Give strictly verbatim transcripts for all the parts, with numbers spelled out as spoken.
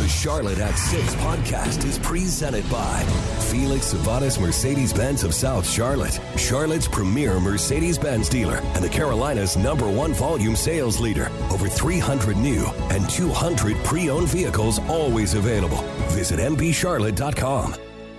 Charlotte at six podcast is presented by Felix Savadas Mercedes-Benz of South Charlotte, Charlotte's premier Mercedes-Benz dealer and the Carolinas' number one volume sales leader. Over three hundred new and two hundred pre-owned vehicles always available. Visit m b charlotte dot com.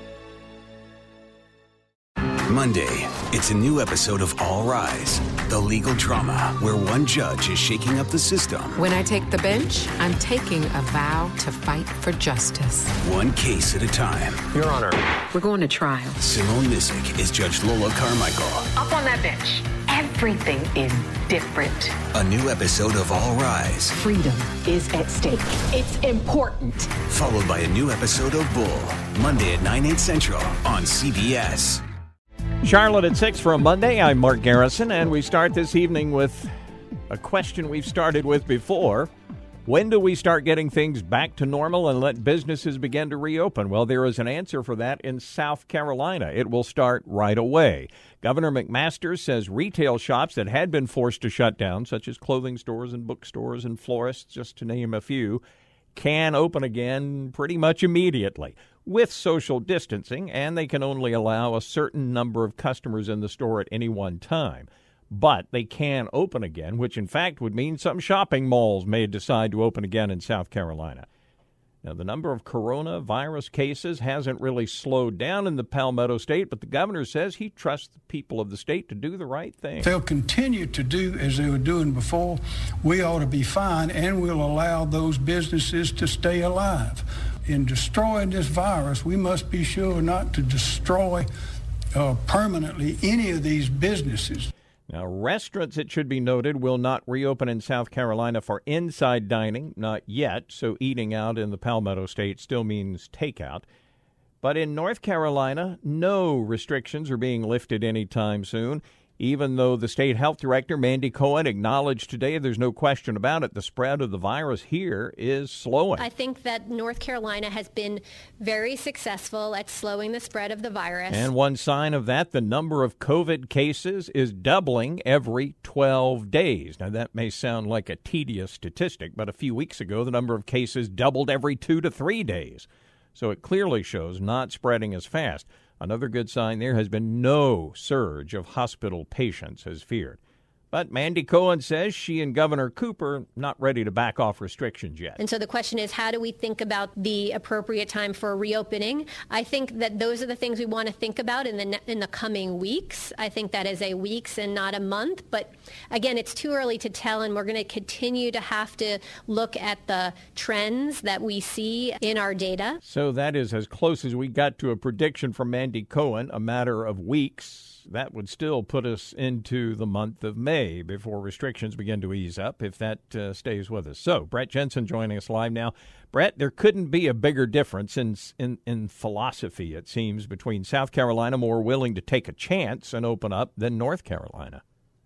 Monday, it's a new episode of All Rise, the legal drama where one judge is shaking up the system. When I take the bench, I'm taking a vow to fight for justice. One case at a time. Your Honor. We're going to trial. Simone Missick is Judge Lola Carmichael. Up on that bench. Everything is different. A new episode of All Rise. Freedom is at stake. It's important. Followed by a new episode of Bull. Monday at nine, eight central on C B S. Charlotte at six for a Monday. I'm Mark Garrison, and we start this evening with a question we've started with before. When do we start getting things back to normal and let businesses begin to reopen? Well, there is an answer for that in South Carolina. It will start right away. Governor McMaster says retail shops that had been forced to shut down, such as clothing stores and bookstores and florists, just to name a few, can open again pretty much immediately with social distancing, and they can only allow a certain number of customers in the store at any one time. But they can open again, which in fact would mean some shopping malls may decide to open again in South Carolina. Now, the number of coronavirus cases hasn't really slowed down in the Palmetto State, but the governor says he trusts the people of the state to do the right thing. They'll continue to do as they were doing before. We ought to be fine, and we'll allow those businesses to stay alive. In destroying this virus, we must be sure not to destroy uh, permanently any of these businesses. Now, restaurants, it should be noted, will not reopen in South Carolina for inside dining, not yet, so eating out in the Palmetto State still means takeout. But in North Carolina, no restrictions are being lifted anytime soon, even though the state health director, Mandy Cohen, acknowledged today there's no question about it, the spread of the virus here is slowing. I think that North Carolina has been very successful at slowing the spread of the virus. And one sign of that, the number of COVID cases is doubling every twelve days. Now, that may sound like a tedious statistic, but a few weeks ago, the number of cases doubled every two to three days. So it clearly shows not spreading as fast. Another good sign, there has been no surge of hospital patients as feared. But Mandy Cohen says she and Governor Cooper not ready to back off restrictions yet. And so the question is, how do we think about the appropriate time for reopening? I think that those are the things we want to think about in the in the coming weeks. I think that is a weeks and not a month. But again, it's too early to tell, and we're going to continue to have to look at the trends that we see in our data. So that is as close as we got to a prediction from Mandy Cohen, a matter of weeks. That would still put us into the month of May before restrictions begin to ease up, if that uh, stays with us. So, Brett Jensen joining us live now. Brett, there couldn't be a bigger difference in, in, in philosophy, it seems, between South Carolina, more willing to take a chance and open up, than North Carolina.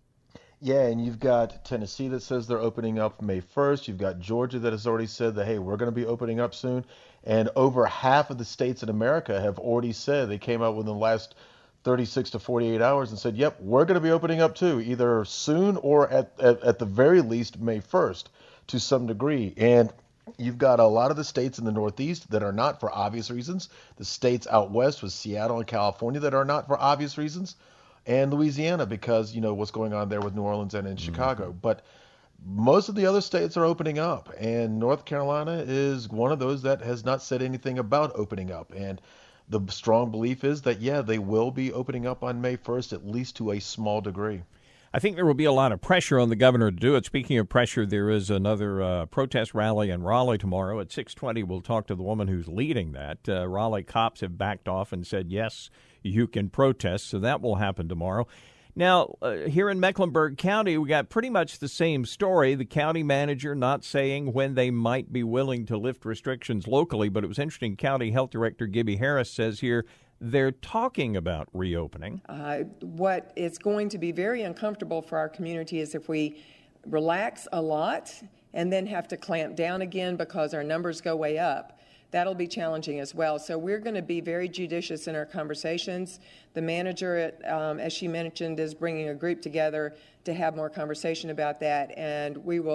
Yeah, and you've got Tennessee that says they're opening up May first. You've got Georgia that has already said that, hey, we're going to be opening up soon. And over half of the states in America have already said, they came out within the last thirty-six to forty-eight hours and said, yep, we're going to be opening up too, either soon or at, at, at the very least May first to some degree. And you've got a lot of the states in the Northeast that are not for obvious reasons, the states out west with Seattle and California that are not for obvious reasons, and Louisiana because, you know, what's going on there with New Orleans and in mm-hmm. Chicago. But most of the other states are opening up, and North Carolina is one of those that has not said anything about opening up. And the strong belief is that, yeah, they will be opening up on May first, at least to a small degree. I think there will be a lot of pressure on the governor to do it. Speaking of pressure, there is another uh, protest rally in Raleigh tomorrow at six twenty. We'll talk to the woman who's leading that. Uh, Raleigh cops have backed off and said, yes, you can protest, so that will happen tomorrow. Now, uh, here in Mecklenburg County, we got pretty much the same story. The county manager not saying when they might be willing to lift restrictions locally, but it was interesting. County Health Director Gibby Harris says here they're talking about reopening. Uh, what is going to be very uncomfortable for our community is if we relax a lot and then have to clamp down again because our numbers go way up. That'll be challenging as well. So we're going to be very judicious in our conversations. The manager, um, as she mentioned, is bringing a group together to have more conversation about that. And we will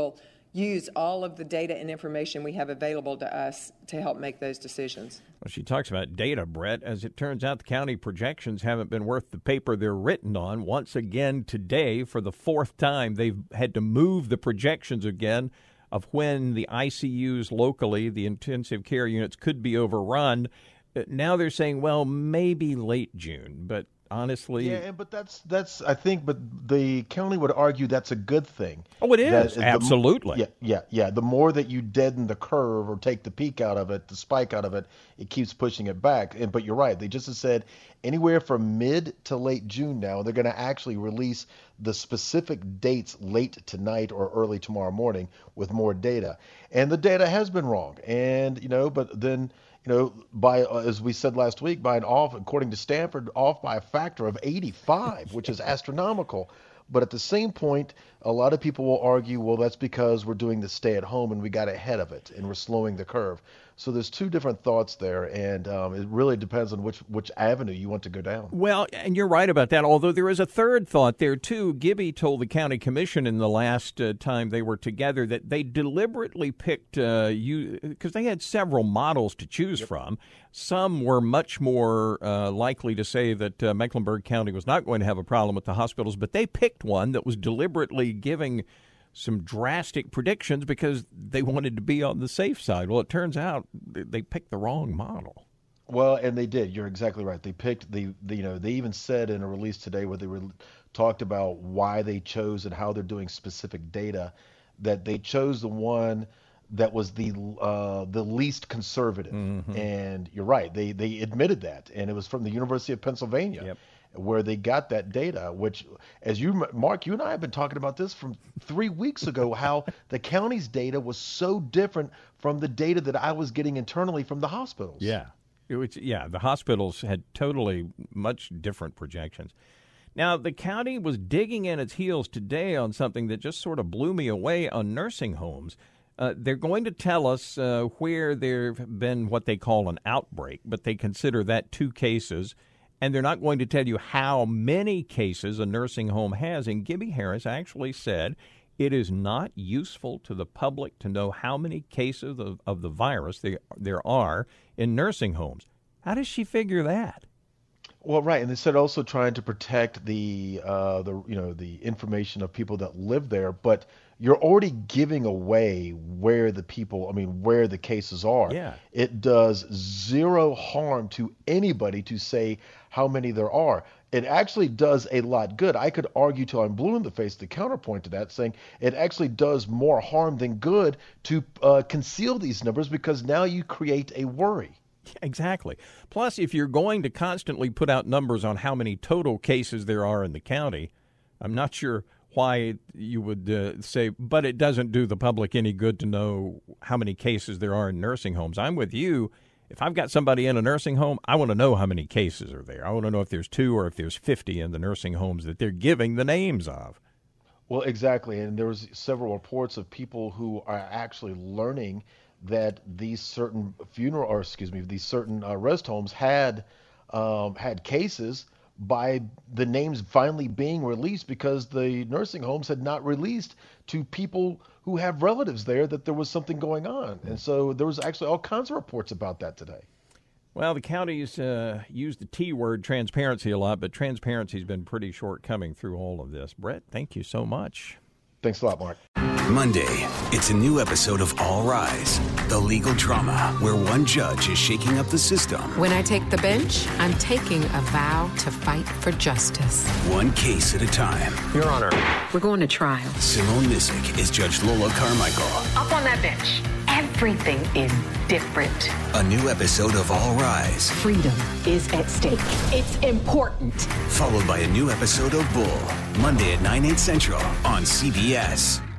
use all of the data and information we have available to us to help make those decisions. Well, she talks about data, Brett. As it turns out, the county projections haven't been worth the paper they're written on. Once again today, for the fourth time, they've had to move the projections again of when the I C Us locally, the intensive care units, could be overrun. Now they're saying, well, maybe late June, but honestly, yeah, but that's that's I think, but the county would argue that's a good thing. Oh, it is the, absolutely. Yeah, yeah, yeah. The more that you deaden the curve or take the peak out of it, the spike out of it, it keeps pushing it back. And but you're right. They just said anywhere from mid to late June now. They're going to actually release the specific dates late tonight or early tomorrow morning with more data. And the data has been wrong. And you know, but then. You know, by uh, as we said last week, by an off, according to Stanford, off by a factor of eighty-five, which is astronomical. But at the same point, a lot of people will argue, well, that's because we're doing the stay at home and we got ahead of it and we're slowing the curve. So there's two different thoughts there, and um, it really depends on which which avenue you want to go down. Well, and you're right about that, although there is a third thought there, too. Gibby told the county commission in the last uh, time they were together that they deliberately picked, uh, you because they had several models to choose yep. from. Some were much more uh, likely to say that uh, Mecklenburg County was not going to have a problem with the hospitals, but they picked one that was deliberately giving some drastic predictions because they wanted to be on the safe side. Well, it turns out they picked the wrong model. Well, and they did. You're exactly right. They picked the, the you know, they even said in a release today where they were talked about why they chose and how they're doing specific data, that they chose the one that was the uh, the least conservative. Mm-hmm. And you're right. They they admitted that, and it was from the University of Pennsylvania. Yep. Where they got that data, which, as you, Mark, you and I have been talking about this from three weeks ago, how the county's data was so different from the data that I was getting internally from the hospitals. Yeah, it was, yeah, the hospitals had totally much different projections. Now, the county was digging in its heels today on something that just sort of blew me away on nursing homes. Uh, they're going to tell us uh, where there have been what they call an outbreak, but they consider that two cases. And they're not going to tell you how many cases a nursing home has. And Gibby Harris actually said it is not useful to the public to know how many cases of, of the virus there, there are in nursing homes. How does she figure that? Well, right, and they said also trying to protect the uh, the you know the information of people that live there, but you're already giving away where the people, I mean, where the cases are. Yeah. It does zero harm to anybody to say how many there are. It actually does a lot good. I could argue till I'm blue in the face the counterpoint to that, saying it actually does more harm than good to uh, conceal these numbers because now you create a worry. Exactly. Plus, if you're going to constantly put out numbers on how many total cases there are in the county, I'm not sure why you would uh, say, but it doesn't do the public any good to know how many cases there are in nursing homes. I'm with you. If I've got somebody in a nursing home, I want to know how many cases are there. I want to know if there's two or if there's fifty in the nursing homes that they're giving the names of. Well, exactly. And there was several reports of people who are actually learning that these certain funeral, or excuse me, these certain uh, rest homes had um, had cases by the names finally being released because the nursing homes had not released to people who have relatives there that there was something going on. And so there was actually all kinds of reports about that today. Well, the counties uh, use the T word, transparency, a lot, but transparency's been pretty shortcoming through all of this. Brett, thank you so much. Thanks a lot, Mark. Monday, it's a new episode of All Rise, the legal drama where one judge is shaking up the system. When I take the bench, I'm taking a vow to fight for justice. One case at a time. Your Honor. We're going to trial. Simone Missick is Judge Lola Carmichael. Up on that bench, everything is different. A new episode of All Rise. Freedom is at stake. It's important. Followed by a new episode of Bull, Monday at nine, eight central on C B S.